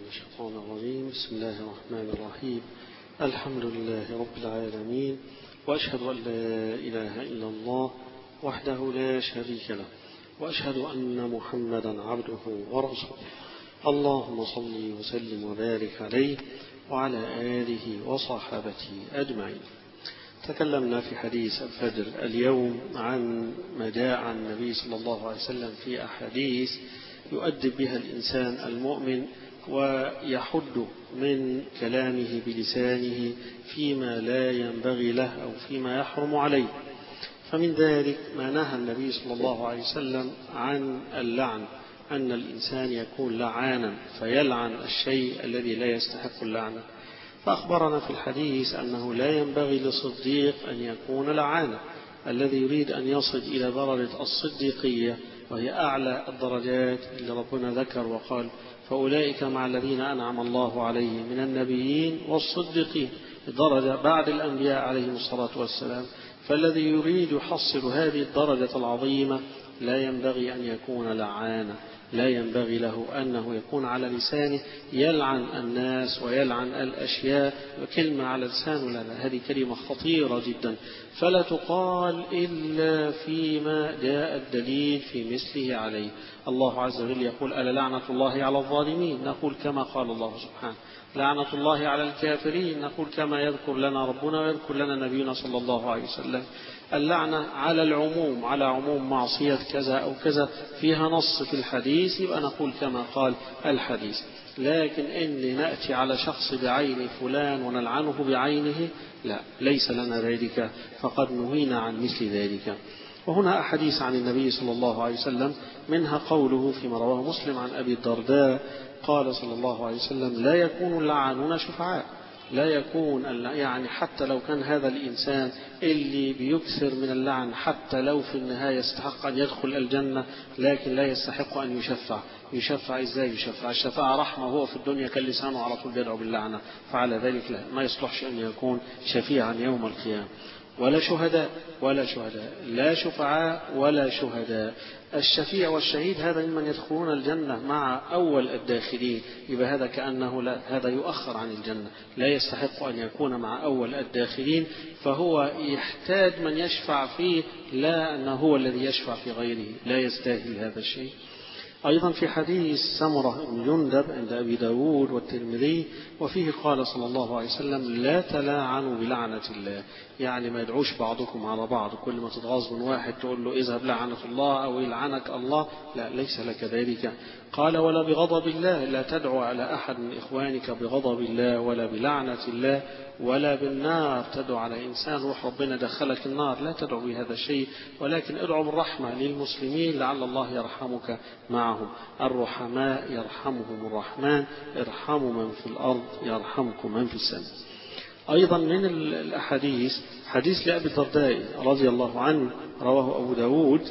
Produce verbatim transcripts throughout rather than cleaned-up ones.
الشيطان الرجيم. بسم الله الرحمن الرحيم. الحمد لله رب العالمين، وأشهد أن لا إله إلا الله وحده لا شريك له، وأشهد أن محمدا عبده ورسوله. اللهم صل وسلم وبارك عليه وعلى آله وصحابته أجمعين. تكلمنا في حديث الفجر اليوم عن ما جاء عن النبي صلى الله عليه وسلم في أحاديث يؤدب بها الإنسان المؤمن ويحد من كلامه بلسانه فيما لا ينبغي له أو فيما يحرم عليه. فمن ذلك ما نهى النبي صلى الله عليه وسلم عن اللعن، أن الإنسان يكون لعانا فيلعن الشيء الذي لا يستحق اللعنة. فأخبرنا في الحديث أنه لا ينبغي لصديق أن يكون لعانا. الذي يريد أن يصل إلى درجة الصديقية وهي أعلى الدرجات اللي ربنا ذكر وقال فأولئك مع الذين أنعم الله عليهم من النبيين والصديقين، درجة بعد الأنبياء عليهم الصلاة والسلام. فالذي يريد يحصل هذه الدرجة العظيمة لا ينبغي أن يكون لعانا، لا ينبغي له أنه يكون على لسانه يلعن الناس ويلعن الأشياء. كلمة على لسانه لا لا، هذه كلمة خطيرة جدا، فلا تقال إلا فيما جاء الدليل في مثله عليه. الله عز وجل يقول ألا لعنة الله على الظالمين، نقول كما قال الله سبحانه. لعنة الله على الكافرين، نقول كما يذكر لنا ربنا ويذكر لنا نبينا صلى الله عليه وسلم. اللعنة على العموم، على عموم معصية كذا أو كذا فيها نص في الحديث، يبقى نقول كما قال الحديث. لكن إن نأتي على شخص بعين فلان ونلعنه بعينه لا، ليس لنا ذلك، فقد نهينا عن مثل ذلك. وهنا أحاديث عن النبي صلى الله عليه وسلم، منها قوله فيما رواه مسلم عن أبي الدرداء قال صلى الله عليه وسلم لا يكون اللعانون شفعاء. لا يكون يعني حتى لو كان هذا الإنسان اللي بيكثر من اللعن حتى لو في النهاية يستحق أن يدخل الجنة، لكن لا يستحق أن يشفع. يشفع إزاي؟ يشفع الشفاعة رحمة، هو في الدنيا كان لسانه على طول يدعو باللعنة، فعلى ذلك لا، ما يصلحش أن يكون شفيعا يوم القيامة. ولا شهداء ولا شهداء لا شفعاء ولا شهداء. الشفيع والشهيد هذا ممن يدخلون الجنة مع أول الداخلين، يبقى هذا كأنه لا، هذا يؤخر عن الجنة، لا يستحق أن يكون مع أول الداخلين، فهو يحتاج من يشفع فيه، لا أنه هو الذي يشفع في غيره، لا يستاهل هذا الشيء. أيضا في حديث سمرة بن جندب عند أبي داود والترمذي، وفيه قال صلى الله عليه وسلم لا تلاعنوا بلعنة الله، يعني ما يدعوش بعضكم على بعض، كل ما تتغاظ من واحد تقول له اذهب لعنة الله أو يلعنك الله، لا، ليس لك ذلك. قال ولا بغضب الله، لا تدعو على أحد من إخوانك بغضب الله ولا بلعنة الله ولا بالنار، تدعو على إنسان روح ربنا دخلك النار، لا تدعو بهذا الشيء، ولكن ادعو بالرحمة للمسلمين لعل الله يرحمك معهم. الرحماء يرحمهم الرحمن، ارحموا من في الأرض يرحمكم من في السماء. أيضا من الأحاديث حديث لأبي الدرداء رضي الله عنه رواه أبو داود،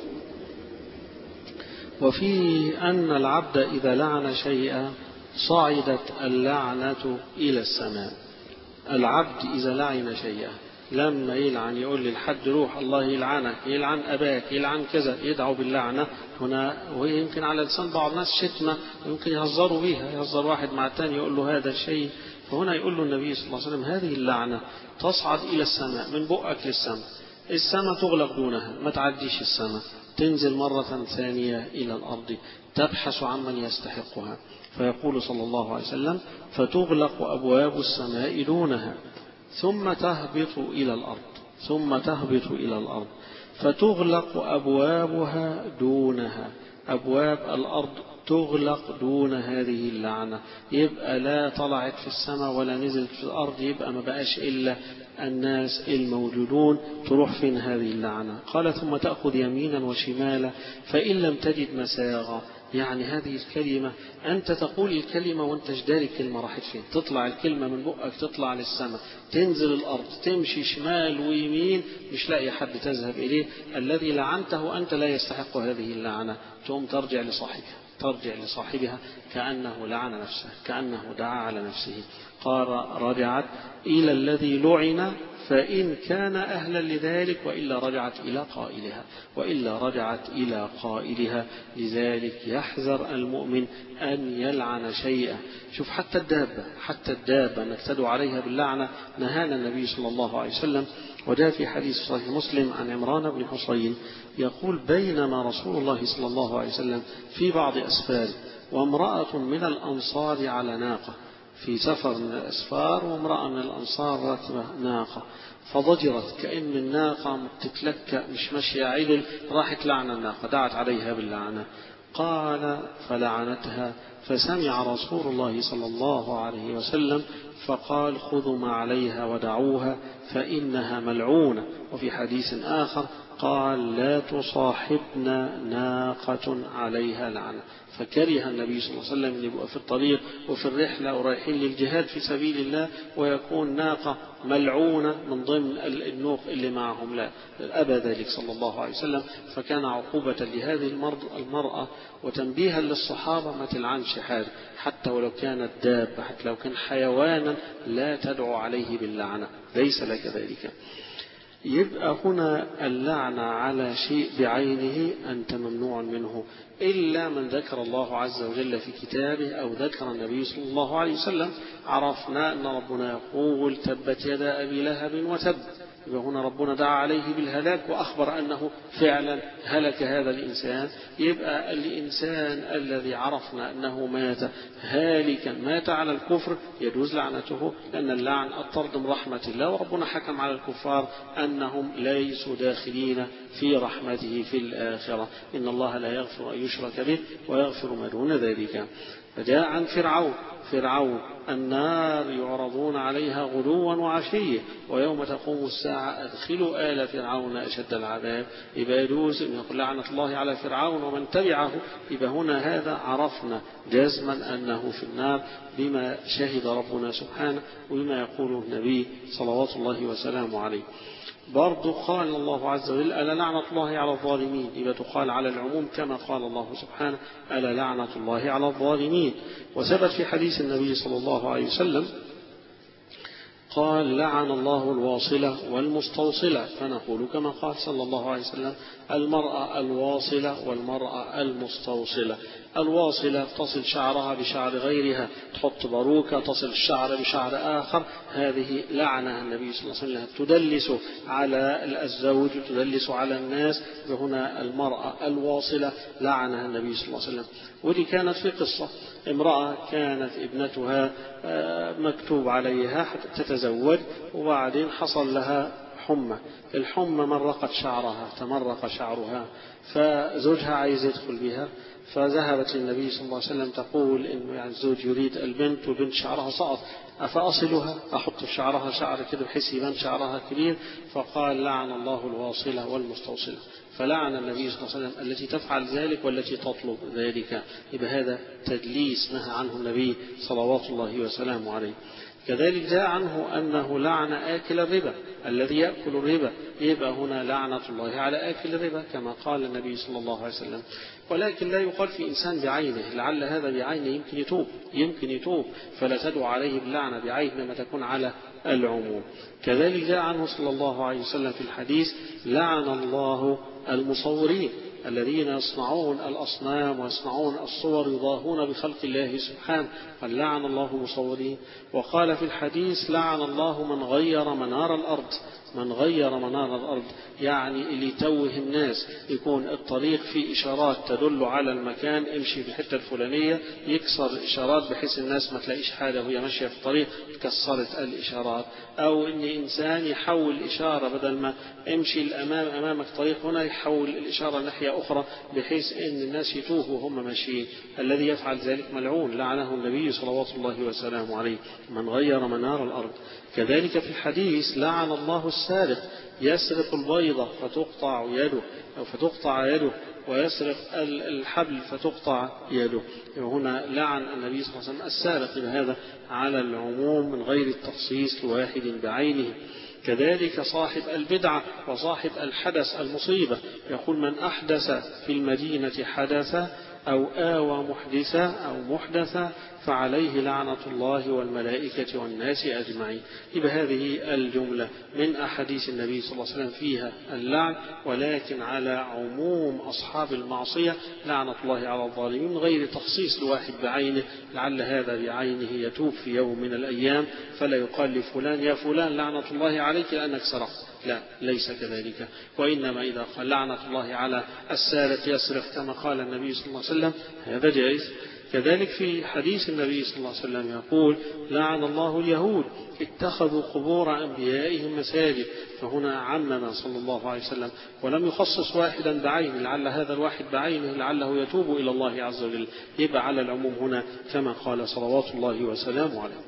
وفيه أن العبد إذا لعن شيئا صعدت اللعنة إلى السماء. العبد إذا لعن شيئا، لما يلعن يقول للحد روح الله يلعنك، يلعن أباك، يلعن كذا، يدعو باللعنة هنا. وهي يمكن على لسان بعض الناس شتمة، يمكن يهزروا بها، يهزر واحد مع الثاني يقول له هذا الشيء. فهنا يقول له النبي صلى الله عليه وسلم هذه اللعنة تصعد إلى السماء، من بؤك للسماء، السماء تغلق دونها، ما تعديش السماء، تنزل مرة ثانية إلى الأرض تبحث عن من يستحقها. فيقول صلى الله عليه وسلم فتغلق أبواب السماء دونها ثم تهبط إلى الأرض، ثم تهبط إلى الأرض فتغلق أبوابها دونها، أبواب الأرض تغلق دون هذه اللعنة، يبقى لا طلعت في السماء ولا نزلت في الأرض، يبقى ما بقاش إلا الناس الموجودون، تروح فين هذه اللعنة؟ قال ثم تأخذ يمينا وشمالا فإن لم تجد مساغا. يعني هذه الكلمة أنت تقول الكلمة وأنت جدار الكلمة راحت فين، تطلع الكلمة من بقك تطلع للسماء، تنزل الأرض، تمشي شمال ويمين، مش لاقي حد تذهب إليه. الذي لعنته أنت لا يستحق هذه اللعنة، تقوم ترجع لصاحبها ترجع لصاحبها كأنه لعن نفسه، كأنه دعا على نفسه. قال رجعت إلى الذي لعن فإن كان أهلا لذلك، وإلا رجعت إلى قائلها وإلا رجعت إلى قائلها. لذلك يحذر المؤمن أن يلعن شيئا. شوف حتى الدابة حتى الدابة أنك تدعو عليها باللعنة نهانا النبي صلى الله عليه وسلم. وجاء في حديث صحيح مسلم عن عمران بن حصين يقول بينما رسول الله صلى الله عليه وسلم في بعض أسفاره وامرأة من الأنصار على ناقة، في سفر من الأسفار وامرأة من الأنصار راكبة ناقة، فضجرت كأن الناقة متتلكأ مش ماشية عدل، راحت لعنة الناقة، دعت عليها باللعنة. قال فلعنتها، فسمع رسول الله صلى الله عليه وسلم فقال خذوا ما عليها ودعوها فإنها ملعونة. وفي حديث آخر قال لا تصاحبنا ناقة عليها لعنة. فكره النبي صلى الله عليه وسلم أن يبقى في الطريق وفي الرحلة ورايحين للجهاد في سبيل الله ويكون ناقة ملعونة من ضمن النوق اللي معهم، لا أبى ذلك صلى الله عليه وسلم. فكان عقوبة لهذه المرأة وتنبيها للصحابة ما تلعنش حال حتى ولو كانت دابة، حتى لو كان حيوانا لا تدعو عليه باللعنة، ليس لك ذلك. يبقى هنا اللعنة على شيء بعينه أنت ممنوع منه إلا من ذكر الله عز وجل في كتابه أو ذكر النبي صلى الله عليه وسلم. عرفنا أن ربنا يقول تبت يدا أبي لهب وتب، يبقى هنا ربنا دعا عليه بالهلاك وأخبر أنه فعلا هلك هذا الإنسان. يبقى الإنسان الذي عرفنا أنه مات هالكا مات على الكفر يجوز لعنته، لأن اللعن الطرد من رحمة الله، وربنا حكم على الكفار أنهم ليسوا داخلين في رحمته في الآخرة. إن الله لا يغفر أن يشرك به ويغفر ما دون ذلك. فجاء عن فرعون فرعون النار يعرضون عليها غدوا وعشيا ويوم تقوم الساعة أدخلوا آل فرعون أشد العذاب. يبقى يجوز أن يقول لعنة الله على فرعون ومن تبعه. يبقى هنا هذا عرفنا جزما أنه في النار بما شهد ربنا سبحانه وبما يقوله النبي صلوات الله وسلامه عليه. برضو قال الله عز وجل ألا لعنة الله على الظالمين، يبقى تقال على العموم كما قال الله سبحانه ألا لعنة الله على الظالمين. وثبت في حديث النبي صلى الله عليه وسلم قال لعن الله الواصلة والمستوصلة، فنقول كما قال صلى الله عليه وسلم المرأة الواصلة والمرأة المستوصلة. الواصلة تصل شعرها بشعر غيرها، تحط باروكة تصل الشعر بشعر آخر، هذه لعنها النبي صلى الله عليه وسلم، تدلس على الزوج تدلس على الناس. وهنا المرأة الواصلة لعنها النبي صلى الله عليه وسلم. ودي كانت في قصة امرأة كانت ابنتها مكتوب عليها حتى تتزوج، وبعدين حصل لها حمى، الحمى مرقت شعرها تمرق شعرها، فزوجها عايز يدخل بها، فذهبت للنبي صلى الله عليه وسلم تقول إنه يعني الزوج يريد البنت والبنت شعرها سقط، أفأصلها أحط في شعرها شعر كده بحيث يبان شعرها كبير؟ فقال لعن الله الواصلة والمستوصلة. فلعن النبي صلى الله عليه وسلم التي تفعل ذلك والتي تطلب ذلك. يبقى هذا تدليس نهى عنه النبي صلوات الله وسلامه عليه. كذلك جاء عنه أنه لعن آكل الربا الذي يأكل الربا، يبقى هنا لعنة الله على آكل الربا كما قال النبي صلى الله عليه وسلم. ولكن لا يقال في إنسان بعينه، لعل هذا بعينه يمكن يتوب يمكن يتوب فلا تدعو عليه باللعنة بعينه ما تكون على العموم. كذلك جاء عنه صلى الله عليه وسلم في الحديث لعن الله المصورين الذين يصنعون الأصنام ويصنعون الصور يضاهون بخلق الله سبحانه، قال لعن الله المصورين. وقال في الحديث لعن الله من غير منار الأرض من غير منار الأرض يعني اللي يتوه الناس، يكون الطريق فيه إشارات تدل على المكان، امشي في الحتة الفلانية، يكسر الإشارات بحيث الناس ما تلاقيش حاجة وهي ماشية في الطريق كسرت الإشارات. أو إن إنسان يحول الإشارة بدل ما امشي الأمام أمامك طريق هنا يحول الإشارة ناحية أخرى بحيث إن الناس يتوهوا وهم ماشيين، الذي يفعل ذلك ملعون لعنه النبي صلوات الله وسلامه عليه من غير منار الأرض. كذلك في الحديث لعن الله السارق يسرق البيضة فتقطع يده أو فتقطع يده ويسرق الحبل فتقطع يده. وهنا لعن النبي صلى الله عليه وسلم السارق، بهذا على العموم من غير التخصيص لواحد بعينه. كذلك صاحب البدعة وصاحب الحدث المصيبة، يقول من أحدث في المدينة حدثا أو آوى محدثا أو محدثا فعليه لعنة الله والملائكة والناس أجمعين. يبقى هذه الجملة من أحاديث النبي صلى الله عليه وسلم فيها اللعن، ولكن على عموم أصحاب المعصية لعنة الله على الظالمين، من غير تخصيص لواحد بعينه، لعل هذا بعينه يتوب في يوم من الأيام فلا يقال لفلان يا فلان لعنة الله عليك لأنك سرقت، لا، ليس كذلك. وإنما إذا قال لعنة الله على السارق يسرق كما قال النبي صلى الله عليه وسلم هذا جائز. كذلك في حديث النبي صلى الله عليه وسلم يقول لعن الله اليهود اتخذوا قبور أنبيائهم مساجد، فهنا عمم صلى الله عليه وسلم ولم يخصص واحدا بعينه، لعل هذا الواحد بعينه لعله يتوب إلى الله عز وجل، يبقى على العموم هنا كما قال صلوات الله وسلامه عليه.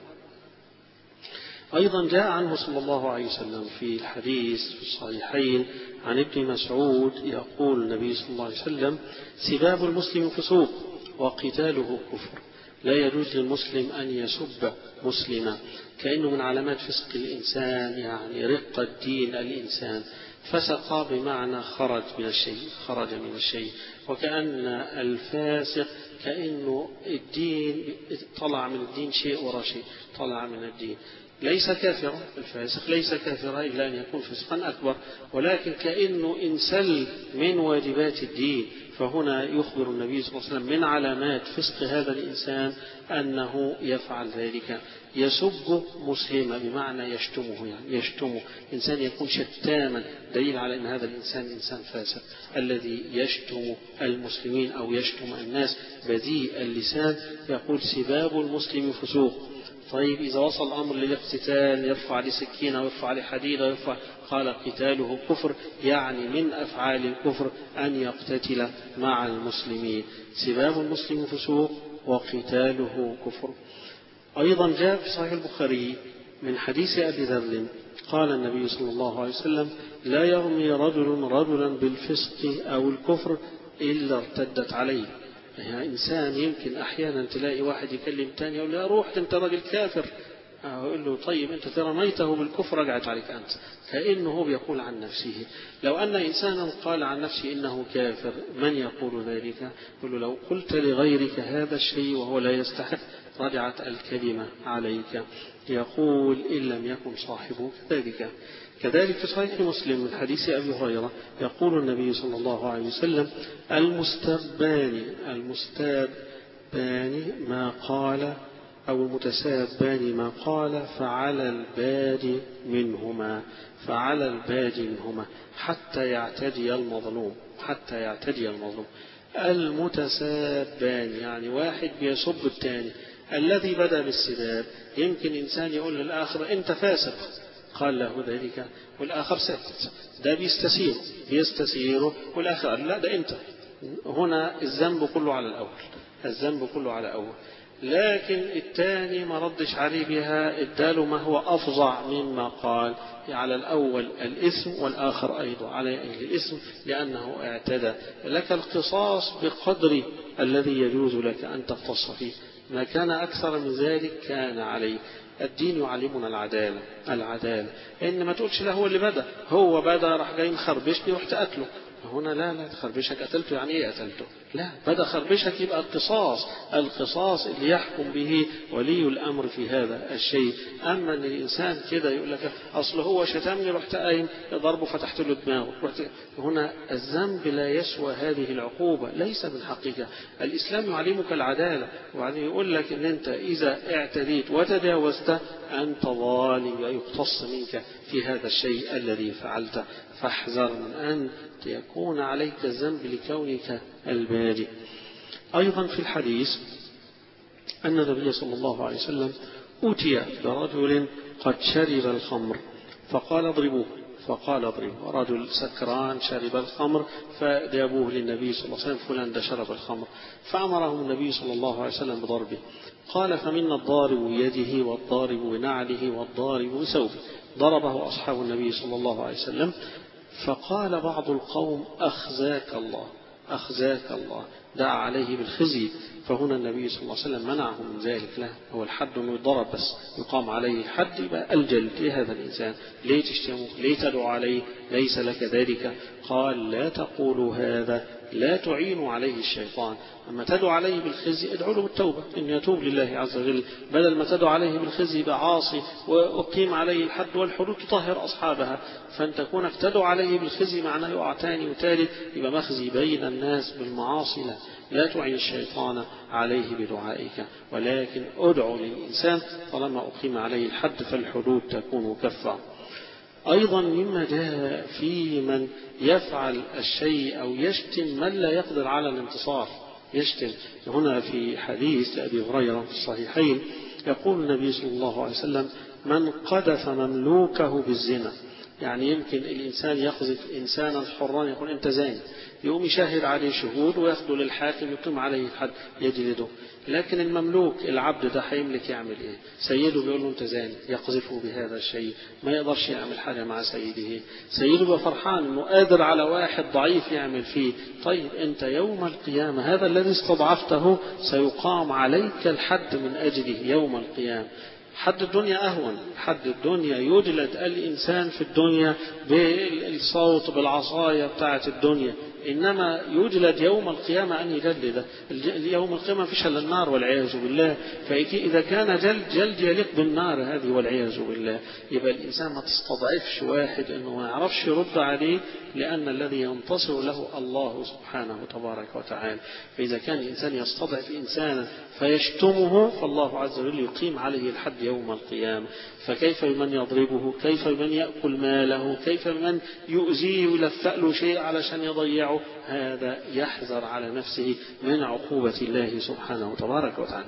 أيضا جاء عنه صلى الله عليه وسلم في الحديث في الصحيحين عن ابن مسعود يقول النبي صلى الله عليه وسلم سباب المسلم فسوق وقتاله كفر، لا يجوز للمسلم أن يسب مسلما، كأنه من علامات فسق الإنسان، يعني رقة دين الإنسان. فسق بمعنى خرج من الشيء، خرج من الشيء، وكأن الفاسق كأنه الدين طلع من الدين شيء ورا شيء، طلع من الدين. ليس كافرا، الفاسق ليس كافرا إلا أن يكون فسقا أكبر، ولكن كأنه انسل من واجبات الدين. فهنا يخبر النبي صلى الله عليه وسلم من علامات فسق هذا الإنسان أنه يفعل ذلك، يسب مسلما بمعنى يشتمه، يعني يشتمه، إنسان يكون شتاما، دليل على أن هذا الإنسان إنسان فاسق الذي يشتم المسلمين أو يشتم الناس بذيء اللسان. يقول سباب المسلم فسوق. طيب إذا وصل الأمر للاقتتال يرفع عليه سكينة ويرفع عليه حديدة ويرفع، قال قتاله كفر، يعني من أفعال الكفر أن يقتتل مع المسلمين. سباب المسلم فسوق وقتاله كفر. أيضا جاء في صحيح البخاري من حديث أبي ذر قال النبي صلى الله عليه وسلم لا يرمي رجل رجلا بالفسق أو الكفر إلا ارتدت عليه. يعني إنسان يمكن أحيانا تلاقي واحد يكلم تاني يقول له روح أنت راجل كافر، أقول له طيب أنت رميته بالكفر رجعت عليك أنت، كأنه هو بيقول عن نفسه. لو أن إنسانا قال عن نفسه إنه كافر من يقول ذلك؟ يقول له لو قلت لغيرك هذا الشيء وهو لا يستحق رجعت الكلمة عليك. يقول إن لم يكن صاحبه كذلك. كذلك في صحيح مسلم من حديث أبي هريرة يقول النبي صلى الله عليه وسلم المستبان المستبان ما قال أو المتسابان ما قال فعلى الباد منهما، فعلى الباد منهما حتى يعتدي المظلوم، حتى يعتدي المظلوم. المتسابان يعني واحد بيسب الثاني. الذي بدأ بالسباب يمكن إنسان يقول للآخر أنت فاسق، قال له ذلك والآخر ساكت، ده بيستسيره بيستسيره والآخر قال لا ده أنت. هنا الذنب كله على الأول، الذنب كله على الأول، لكن الثاني ما ردش عليه بها، اداله ما هو أفظع مما قال. على الأول الإثم والآخر أيضا على الإثم لأنه اعتدى. لك القصاص بقدر الذي يجوز لك أن تقتص فيه، ما كان أكثر من ذلك كان عليه. الدين يعلمنا العدالة، العدالة إن ما تقولش له هو اللي بدأ، هو بدأ راح جاي مخربشني ورحت قتله. هنا لا لا خربشك قتلته، يعني ايه قتلته؟ لا، بدأ خربشك يبقى القصاص، القصاص اللي يحكم به ولي الأمر في هذا الشيء. أما أن الإنسان كده يقول لك أصل هو شتمني رحت قايم ضربه فتحت له دماغه، هنا الذنب لا يسوى هذه العقوبة، ليس من حقك. الإسلام يعلمك العدالة، وبعدين يقول لك أن أنت إذا اعتديت وتجاوزت أنت ظالم ويقتص منك في هذا الشيء الذي فعلته، فاحذر من أن يكون عليك الذنب لكونك البادئ. أيضا في الحديث أن النبي صلى الله عليه وسلم أتي برجل قد شرب الخمر فقال اضربوه، فقال اضربوه، رجل سكران شرب الخمر فجابوه للنبي صلى الله عليه وسلم فلان ده شرب الخمر، فأمرهم النبي صلى الله عليه وسلم بضربه. قال فمنا الضارب بيده والضارب بنعله والضارب بثوبه. ضربه أصحاب النبي صلى الله عليه وسلم. فقال بعض القوم أخزاك الله، أخزاك الله، دعا عليه بالخزي. فهنا النبي صلى الله عليه وسلم منعه من ذلك، لا هو الحد انه يضرب بس، يقام عليه الحد يبقى الجلد لهذا الإنسان. ليه تشتمه؟ ليه تدعو عليه؟ ليس لك ذلك. قال لا تقولوا هذا لا تعينوا عليه الشيطان. أما تدعو عليه بالخزي ادعوا له بالتوبة إن يتوب لله عز وجل، بدل ما تدعو عليه بالخزي بعاصي وأقيم عليه الحد والحدود تطهر أصحابها. فأنت كونك تدعو عليه بالخزي معناه يقع تاني وتالت يبقى مخزي بين الناس بالمعاصي. لا, لا تعين الشيطان عليه بدعائك، ولكن ادعو للإنسان طالما أقيم عليه الحد فالحدود تكون كفة. أيضا مما جاء في من يفعل الشيء أو يشتم من لا يقدر على الانتصار، يشتم. هنا في حديث أبي هريرة في الصحيحين يقول النبي صلى الله عليه وسلم: من قذف مملوكه بالزنا، يعني يمكن الإنسان يقذف إنسانا حرا يقول أنت زاني، يقوم يشاهد عليه شهود وياخده للحاكم يقيم عليه الحد يجلده. لكن المملوك العبد ده هيملك يعمل ايه؟ سيده بيقول له انت زاني، يقذفه بهذا الشيء، ما يقدرش يعمل حاجه مع سيده. سيده بقى فرحان انه قادر على واحد ضعيف يعمل فيه. طيب انت يوم القيامه هذا الذي استضعفته سيقام عليك الحد من اجله يوم القيامه. حد الدنيا أهون، حد الدنيا يجلد الإنسان في الدنيا بالصوت بالعصاية بتاعة الدنيا، إنما يجلد يوم القيامة أن يجلد. يوم القيامة فيش إلا النار والعياذ بالله. فإذا كان جلد جلد يليق بالنار هذه والعياذ بالله، يبقى الإنسان ما تستضعفش واحد إنه ما يعرفش يرد عليه، لأن الذي ينتصر له الله سبحانه تبارك وتعالى. فإذا كان الإنسان يستضعف إنسانا فيشتمه فالله عز وجل يقيم عليه الحد يوم القيامة. فكيف بمن يضربه؟ كيف بمن يأكل ماله؟ كيف بمن يؤذيه ويلفأ له شيء علشان يضيعه؟ هذا يحذر على نفسه من عقوبة الله سبحانه تبارك وتعالى.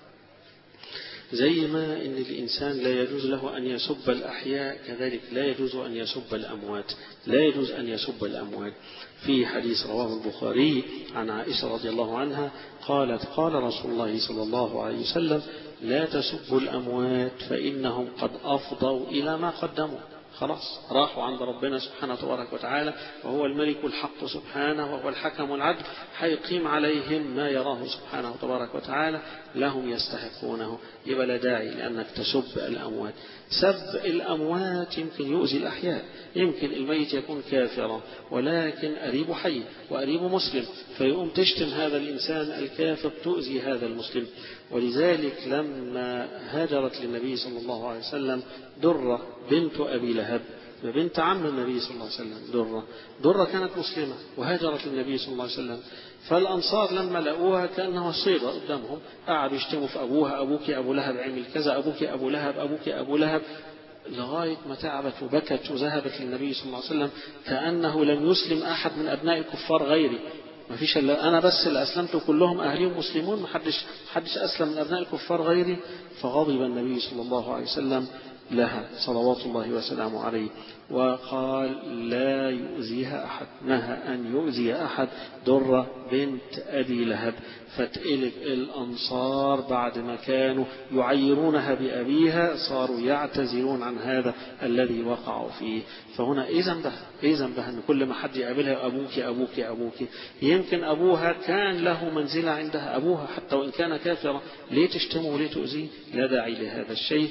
زي ما إن الإنسان لا يجوز له أن يسب الأحياء كذلك لا يجوز أن يسب الأموات، لا يجوز أن يسب الأموات. في حديث رواه البخاري عن عائشة رضي الله عنها قالت: قال رسول الله صلى الله عليه وسلم: لا تسبوا الأموات فإنهم قد أفضوا إلى ما قدموا. خلاص راحوا عند ربنا سبحانه تبارك وتعالى، وهو الملك الحق سبحانه وهو الحكم العدل، حيقيم عليهم ما يراه سبحانه تبارك وتعالى لهم يستحقونه. يبقى لا داعي لأنك تسب الأموات. سب الأموات يمكن يؤذي الأحياء، يمكن الميت يكون كافرا ولكن قريب حي وقريب مسلم، فيقوم تشتم هذا الإنسان الكافر تؤذي هذا المسلم. ولذلك لما هاجرت للنبي صلى الله عليه وسلم درة بنت أبي لهب، بنت عم النبي صلى الله عليه وسلم، درة درة كانت مسلمة وهاجرت للنبي صلى الله عليه وسلم. فالأنصار لما لقوها كأنها صيدة قدامهم، قعدوا يشتموا في أبوها: أبوك أبو لهب عمل كذا، أبوك أبو لهب، أبوك أبو لهب، لغاية ما تعبت وبكت وذهبت للنبي صلى الله عليه وسلم كأنه لم يسلم أحد من أبناء الكفار غيري، ما فيش إلا أنا بس اللي أسلمت وكلهم أهليهم مسلمون، ما حدش حدش أسلم من أبناء الكفار غيري. فغضب النبي صلى الله عليه وسلم لها صلوات الله وسلامه عليه وقال: لا يؤذيها أحد، نهى أن يؤذي أحد درة بنت أبي لهب. فتقلب الأنصار بعد ما كانوا يعيرونها بأبيها صاروا يعتذرون عن هذا الذي وقعوا فيه. فهنا إيه ذنبها؟ إيه ذنبها أن كل ما حد يقابلها أبوك أبوك أبوك؟ يمكن أبوها كان له منزلة عندها، أبوها حتى وإن كان كافرا، ليه تشتمه وليه تؤذيه؟ لا داعي لهذا الشيء.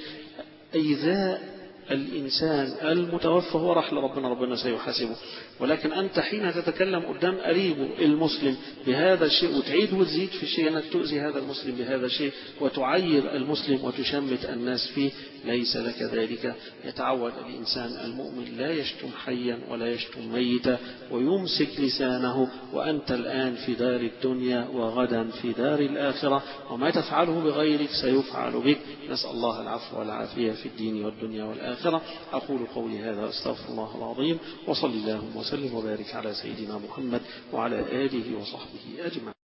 إيذاء الإنسان المتوفى هو راح لربنا، ربنا سيحاسبه. ولكن أنت حين تتكلم قدام قريبه المسلم بهذا الشيء وتعيد وتزيد في الشيء أنك تؤذي هذا المسلم بهذا الشيء وتعير المسلم وتشمت الناس فيه، ليس لك ذلك. يتعود الإنسان المؤمن لا يشتم حيا ولا يشتم ميتا ويمسك لسانه، وأنت الآن في دار الدنيا وغدا في دار الآخرة، وما تفعله بغيرك سيفعل بك. نسأل الله العفو والعافية في الدين والدنيا والآخرة. أقول قولي هذا أستغفر الله العظيم، وصلى اللهم وسلم وبارك على سيدنا محمد وعلى آله وصحبه أجمعين.